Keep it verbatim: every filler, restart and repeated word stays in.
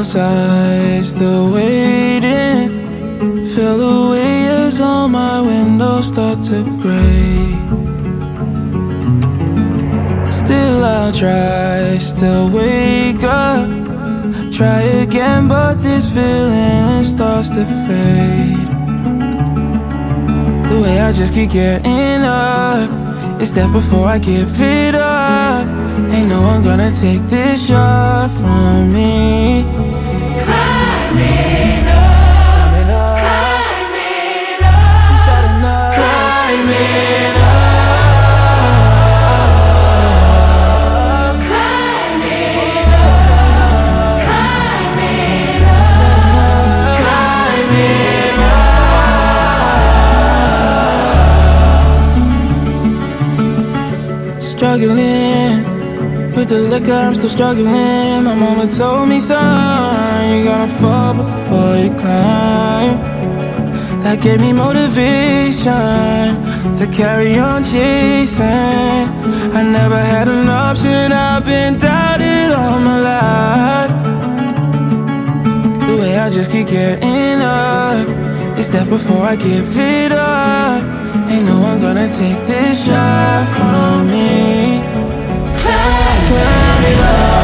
outside, still waiting. Feel the way as all my windows start to gray. Still I'll try, still wake up. Try again, but this feeling starts to fade. The way I just keep getting up, it's that before I give it up. Ain't no one gonna take this shot from me. Climbing up, Climbing up, climbing up, is that enough? climbing up, climbing up, climbing up, climbing up. Struggling with the liquor, I'm still struggling. My mama told me, son, you gotta fall before you climb. That gave me motivation to carry on chasing. I never had an option, I've been doubted all my life. The way I just keep getting up, it's that before I give it up. Ain't no one gonna take this shot from me. Climb Climb it up.